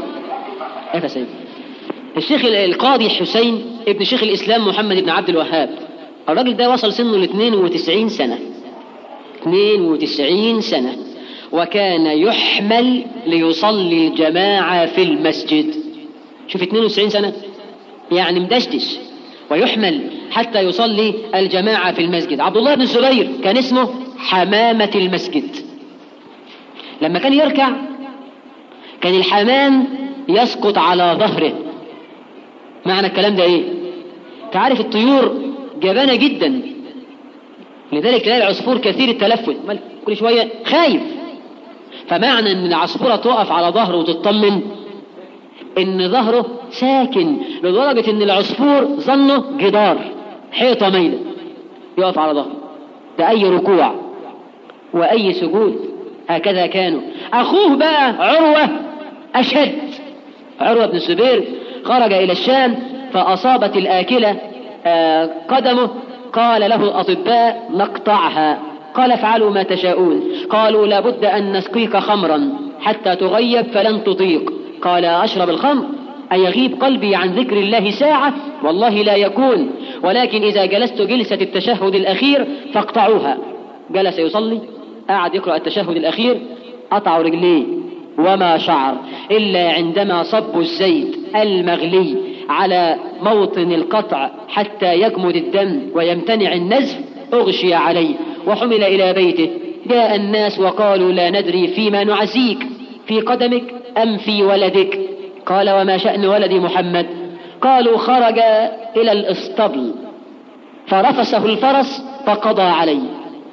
الشيخ القاضي حسين ابن شيخ الإسلام محمد بن عبد الوهاب. الراجل ده وصل سنه ل 92 سنة، 92 سنة، وكان يحمل ليصلي الجماعة في المسجد. شوف 92 سنة يعني مدشدش، ويحمل حتى يصلي الجماعة في المسجد. عبد الله بن الزبير كان اسمه حمامة المسجد. لما كان يركع كان الحمام يسقط على ظهره. معنى الكلام ده ايه؟ تعرف الطيور جبانة جدا، لذلك تلاقي العصفور كثير التلفت كل شوية خايف. فمعنى ان العصفورة تقف على ظهره وتطمن ان ظهره ساكن، لدرجة ان العصفور ظنه جدار حيطة ميلة يقف على ظهره. ده اي ركوع واي سجود هكذا كانوا. اخوه بقى عروة اشد. عروة بن الزبير خرج الى الشام فاصابت الاكلة قدمه، قال له الأطباء نقطعها، قال افعلوا ما تشاءون. قالوا لابد أن نسقيك خمرا حتى تغيب فلن تطيق. قال أشرب الخمر أيغيب قلبي عن ذكر الله ساعة؟ والله لا يكون، ولكن إذا جلست جلسة التشهد الأخير فاقطعوها. جلس يصلي، قعد يقرأ التشهد الأخير، قطعوا رجليه وما شعر إلا عندما صبوا الزيت المغلي على موطن القطع حتى يجمد الدم ويمتنع النزف أغشي عليه وحمل إلى بيته. جاء الناس وقالوا لا ندري فيما نعزيك، في قدمك أم في ولدك؟ قال وما شأن ولدي محمد؟ قالوا خرج إلى الاسطبل فرفسه الفرس فقضى عليه.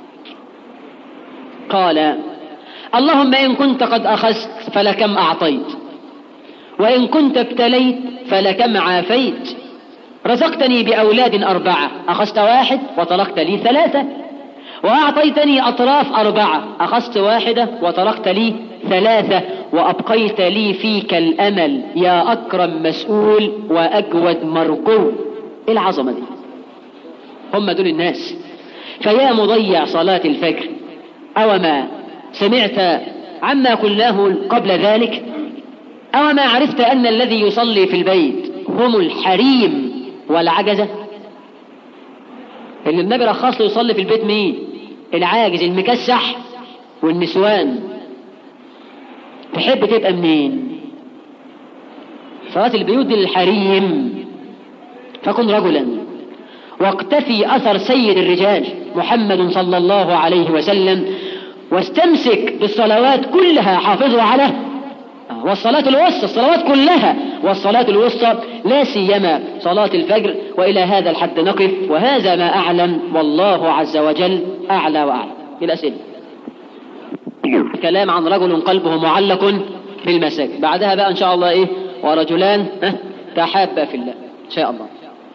قال اللهم إن كنت قد أخذت فلكم أعطيت، وإن كنت ابتليت فلكم عافيت. رزقتني بأولاد 4، أخذت 1 وطلقت لي 3، وأعطيتني أطراف 4، أخذت 1 وطلقت لي 3، وأبقيت لي فيك الأمل يا أكرم مسؤول وأجود مرجو. إيه العظمة دي؟ هم دول الناس. فيا مضيع صلاة الفجر، أوما سمعت عما قلناه قبل ذلك؟ أوما عرفت أن الذي يصلي في البيت هم الحريم والعجزة؟ اللي النبي رخص له يصلي في البيت مين؟ العاجز المكسح والنسوان. تحب تبقى منين؟ صلاة البيوت دي للحريم. فكن رجلا واقتفي أثر سيد الرجال محمد صلى الله عليه وسلم، واستمسك بالصلوات كلها، حافظوا على والصلاة الوسطى، الصلوات كلها والصلاة الوسطى لا سيما صلاة الفجر. وإلى هذا الحد نقف، وهذا ما أعلم والله عز وجل أعلى وأعلم. بالأسئلة كلام عن رجل قلبه معلق بالمساجد، بعدها بقى إن شاء الله إيه؟ ورجلان تحابا في الله إن شاء الله.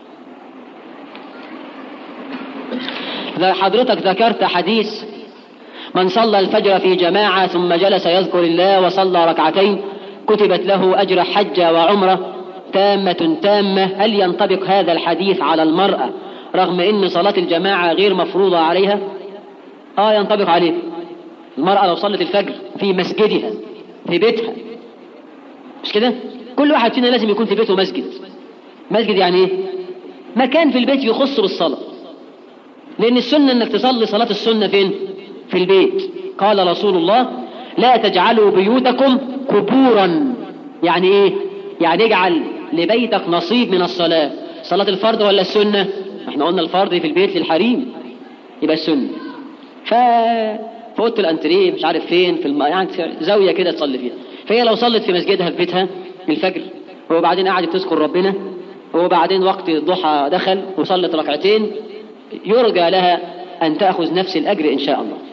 حضرتك ذكرت حديث من صلى الفجر في جماعة ثم جلس يذكر الله وصلى ركعتين كتبت له أجر حجة وعمرة تامة. هل ينطبق هذا الحديث على المرأة رغم أن صلاة الجماعة غير مفروضة عليها؟ ينطبق عليه. المرأة لو صلت الفجر في مسجدها في بيتها، مش كده؟ كل واحد فينا لازم يكون في بيته مسجد. مسجد يعني ايه؟ مكان في البيت يخص بالصلاة، لأن السنة أنك تصلي صلاة السنة فين؟ في البيت. قال رسول الله لا تجعلوا بيوتكم قبورا. يعني ايه؟ يعني اجعل لبيتك نصيب من الصلاة. صلاة الفرض ولا السنة؟ احنا قلنا الفرض في البيت للحريم، يبقى السنة في اوضه الانتريه مش عارف فين في يعني زاوية كده تصلي فيها. فهي لو صلت في مسجدها في بيتها الفجر وبعدين قعدت تذكر ربنا وبعدين وقت الضحى دخل وصلت ركعتين، يرجى لها أن تأخذ نفس الأجر إن شاء الله.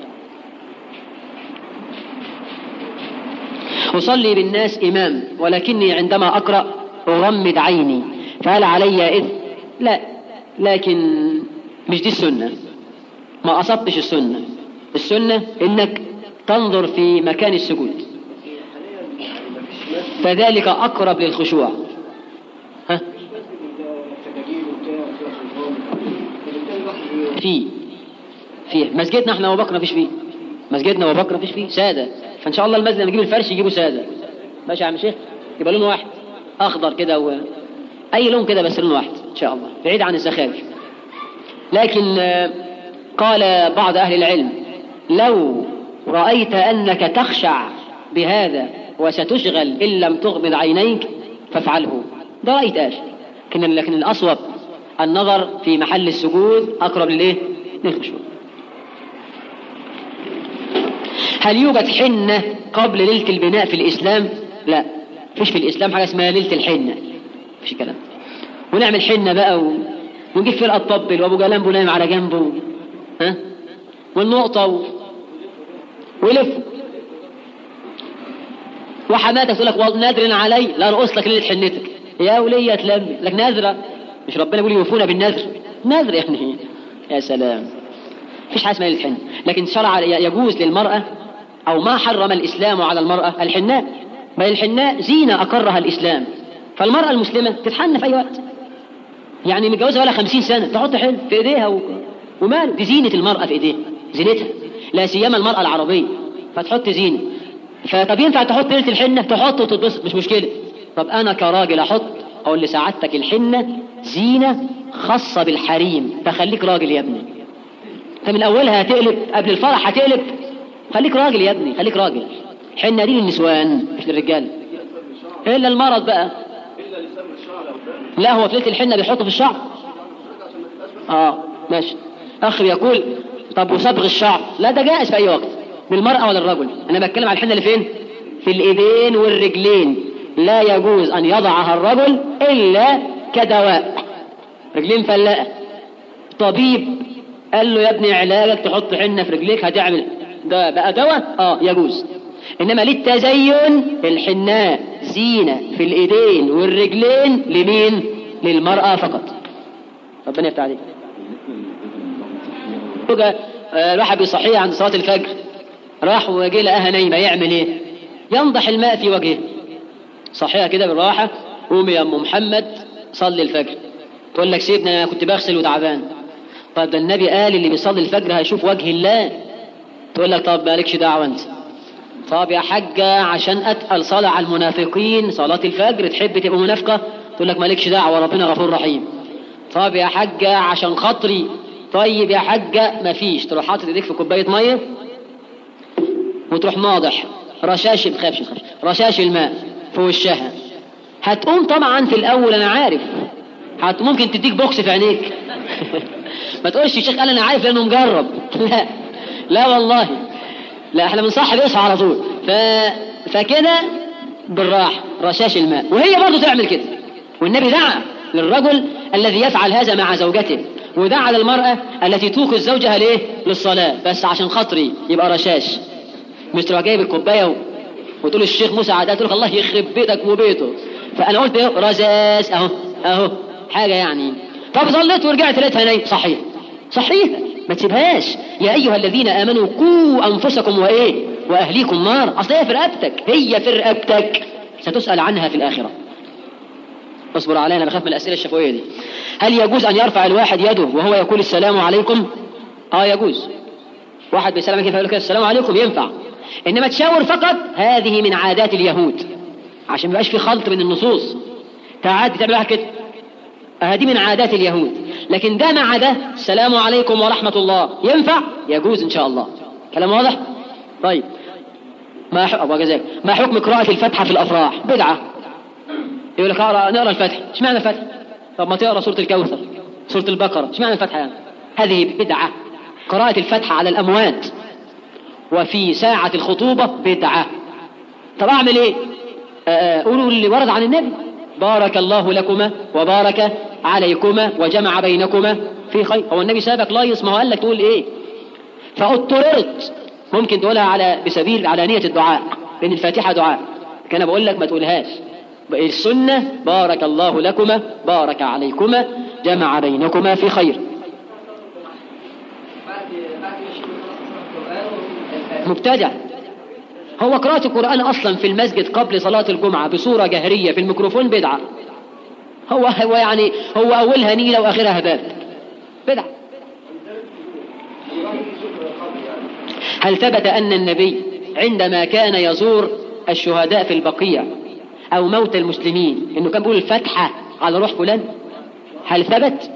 أصلي بالناس إمام ولكني عندما أقرأ أغمض عيني، فهل علي إثم؟ لا، لكن مش دي السنة، ما أصبتش السنة. السنة إنك تنظر في مكان السجود، فذلك أقرب للخشوع. فيه مسجدنا احنا أبو بكر مفيش فيه، مسجدنا أبو بكر مفيش فيه سادة. فإن شاء الله المسجد لما يجيب الفرش يجيبوا سادة، ماشي يا عم شيخ، يبقى لون واحد أخضر كده أي لون كده بس لون واحد إن شاء الله، بعيد عن الزخارف. لكن قال بعض أهل العلم لو رأيت أنك تخشع بهذا وستشغل إن لم تغمض عينيك فافعله، ده رأيت لكن الأصوب النظر في محل السجود أقرب للإيه؟ للخشوع. هل يوجد حنة قبل ليلة البناء في الإسلام؟ لا، فيش في الإسلام حاجة اسمها ليلة الحنة، فيش كلام. ونعمل حنة بقى ونجيب فرقة تطبل وأبو جلال بنايم على جنبه والنقطة ويلف. وحماتك تقول لك نادر علي لا ارقص لك ليلة حنتك، يا ولية تلمي لك نذرة، مش ربنا يقول يوفون بالنذر؟ نذر يعني يا سلام. مفيش حاجة اسمها ليلة حنة. لكن شرع يجوز للمرأة أو ما حرم الإسلام على المرأة الحناء، بل الحناء زينة أقرها الإسلام، فالمرأة المسلمة تتحنى في أي وقت. يعني متجوزة ولا 50 سنة تحط حنة في إيديها وماله، دي زينة المرأة في إيديها، زينتها، لا سيما المرأة العربية فتحط زينة. فطب ينفع تحط ليلة الحنة؟ تحط وتتبسط مش مشكلة. طب أنا كراجل أحط، أقول لسعادتك الحنة زينة خاصة بالحريم، فخليك راجل يا ابني. فمن أولها هتقلب، قبل الفرح هتقلب، خليك راجل يا ابني، خليك راجل. حنة دي للنسوان مش للرجال. إلا المرض بقى. لا هو في ليلة الحنة بيحطه في الشعر. ماشي. أخ يقول طب وصبغ الشعر؟ لا ده جائز في أي وقت للمرأة ولا الرجل. أنا بتكلم على الحنة اللي فين؟ في الإيدين والرجلين. لا يجوز أن يضعها الرجل إلا كدواء. رجلين فلاقة، طبيب قال له يا ابني علاجك تحط حنة في رجليك هتعمل ده بقى دواء، يجوز. إنما للتزين الحناء زينة في الإيدين والرجلين لمين؟ للمرأة فقط. ربنا يفتح عليك. الواحد بيصحيه عند صلاة الفجر، راح وجه لقاها نايمة، يعمل ايه؟ ينضح الماء في وجهه، صحيها كده بالراحة، قومي يا ام محمد صلي الفجر. تقول لك سيبني انا كنت بغسل وتعبان. طب ده النبي قال اللي بيصلي الفجر هيشوف وجه الله. تقول لك طب مالكش دعوة انت. طب يا حاجة عشان اتقل صلاة على المنافقين صلاة الفجر تحب تبقى منافقة؟ تقول لك مالكش دعوة ربنا غفور رحيم. طب يا حاجة عشان خاطري. طيب يا حاجة مفيش. تروح حاطط ايديك في كوباية مية وتروح ناضح رشاش، بخافش رشاش الماء في وشها. هتقوم طبعا في الاول انا عارف ممكن تديك بوكس في عينيك. ما تقولش الشيخ قال انا عارف لانه مجرب. لا والله، لا احنا بنصحب يصحى على طول. فكده بالراحة رشاش الماء، وهي برضو تعمل كده. والنبي دعا للرجل الذي يفعل هذا مع زوجته، ودعا للمرأة التي توقظ زوجها ليه؟ للصلاة، بس عشان خاطري يبقى رشاش. مش تروح جايب الكوباية وتقول الشيخ موسى عداد تقول الله يخرب بيتك وبيته. فأنا قلت رزاز أهو حاجة يعني. طب صليت ورجعت لقيتها نايم، صحيح ما تسيبهاش. يا أيها الذين آمنوا قوا أنفسكم وأهليكم نار. أصل هي في رقبتك ستسأل عنها في الآخرة. اصبر علينا، بخاف من الأسئلة الشفوية دي. هل يجوز أن يرفع الواحد يده وهو يقول السلام عليكم؟ يجوز. واحد بيسلم عليكم فيقول لك السلام عليكم، ينفع. إنما تشاور فقط، هذه من عادات اليهود عشان ما يبقاش في خلط بين النصوص. تعاد تعمل واحد كده، هذه من عادات اليهود. لكن ده مع ده السلام عليكم ورحمة الله ينفع، يجوز إن شاء الله. كلام واضح؟ طيب ما حكم قراءة الفاتحة في الأفراح؟ بدعة. يقول لك نقرأ الفاتحة. اشمعنى الفاتحة؟ طب ما تقرأ سورة الكوثر، سورة البقرة، اشمعنى الفاتحة يعني؟ هذه بدعة. قراءة الفاتحة على الأموات وفي ساعة الخطوبة بدعة. طب أعمل إيه؟ قولوا اللي ورد عن النبي: بارك الله لكما وبارك عليكما وجمع بينكما في خير. هو النبي سابك لايص؟ ما هو قال لك تقول إيه؟ فاضطررت ممكن تقولها بسبيل علانية الدعاء، لأن الفاتحة دعاء. كان بقول لك ما تقولهاش. السنة بارك الله لكما بارك عليكما جمع بينكما في خير. مبتدع. هو قراءة القرآن أصلا في المسجد قبل صلاة الجمعة بصورة جهرية في الميكروفون بدعة. هو يعني هو أولها نيلة وآخرها هباب، بدعة. هل ثبت أن النبي عندما كان يزور الشهداء في البقيع أو موت المسلمين إنه كان بيقول الفاتحة على روح فلان؟ هل ثبت؟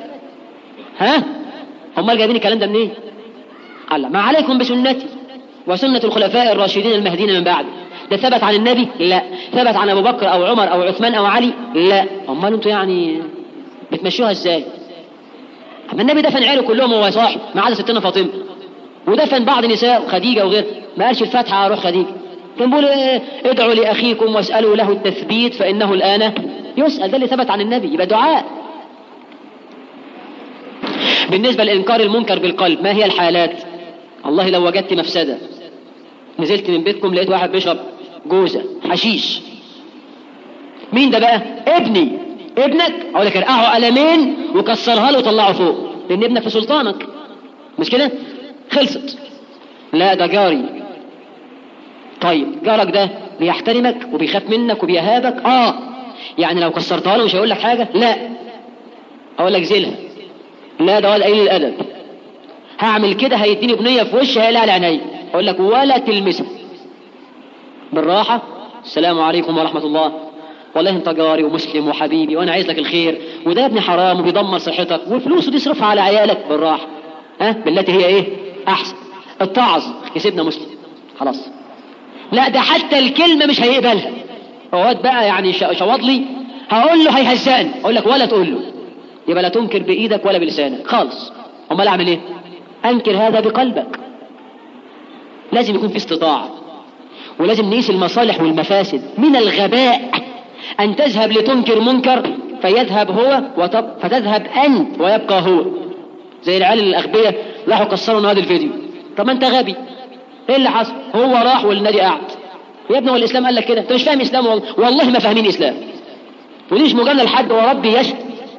هم جايبين الكلام ده منين؟ قال ما عليكم بسنتي وسنة الخلفاء الراشدين المهديين من بعد. ده ثبت عن النبي؟ لا. ثبت عن أبو بكر أو عمر أو عثمان أو علي؟ لا. أمال أنتوا يعني بتمشوها إزاي؟ أما النبي دفن عياله كلهم وهو صاحي ما عدا ستنا فاطمة، ودفن بعض نساء خديجة وغير. ما قالش الفاتحة على روح خديجة. كان بيقول ادعوا لأخيكم واسألوا له التثبيت فإنه الآن يسأل. ده اللي ثبت عن النبي، يبقى دعاء. بالنسبة لإنكار المنكر بالقلب، ما هي الحالات؟ والله لو وجدت مفسدة، نزلت من بيتكم لقيت واحد بيشرب جوزة حشيش، مين ده بقى؟ ابنك، اقول لك ارقعه قلمين وكسرها له وطلعه فوق، لان ابنك في سلطانك، مش كده؟ خلصت. لا ده جاري. طيب جارك ده بيحترمك وبيخاف منك وبيهابك؟ يعني لو كسرتها له مش هيقول لك حاجة؟ لا، اقول لك زيلها. لا ده واد قليل الادب، هعمل كده هيديني بنية في وشي هيقلع على عيني، اقول لك ولا تلمسها، بالراحة، السلام عليكم ورحمة الله، والله انت جاري ومسلم وحبيبي وانا عايز لك الخير، وده يا ابني حرام وبيدمر صحتك والفلوس دي تصرفها على عيالك، بالراحة، بالتي هي ايه احسن، اتعظ يسيبنا مسلم خلاص. لا ده حتى الكلمة مش هيقبلها، واد بقى يعني شواضلي، هقول له هيهزقني، اقول لك ولا تقول له، يبقى لا تنكر بايدك ولا بلسانك خالص. امال اعمل ايه؟ انكر هذا بقلبك. لازم يكون في استطاعة، ولازم نقيس المصالح والمفاسد. من الغباء أن تذهب لتنكر منكر فيذهب هو فتذهب أنت ويبقى هو، زي العيال الأغبياء راحوا كسروا هذا الفيديو. طب ما أنت غبي، إيه اللي حصل؟ هو راح والنادي قاعد. يا ابني والإسلام قال لك كده؟ أنت مش فاهم إسلام، والله ما فاهمين إسلام، وليش مجاملة لحد وربي يشهد.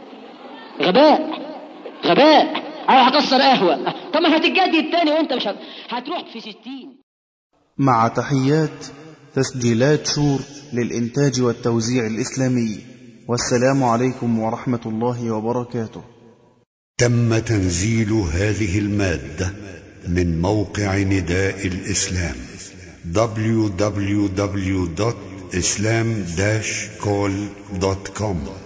غباء. أروح أكسر قهوة، طب ما هتتجدد تاني وأنت مش هتروح في 60. مع تحيات تسجيلات شور للإنتاج والتوزيع الإسلامي، والسلام عليكم ورحمة الله وبركاته. تم تنزيل هذه المادة من موقع نداء الإسلام www.islam-call.com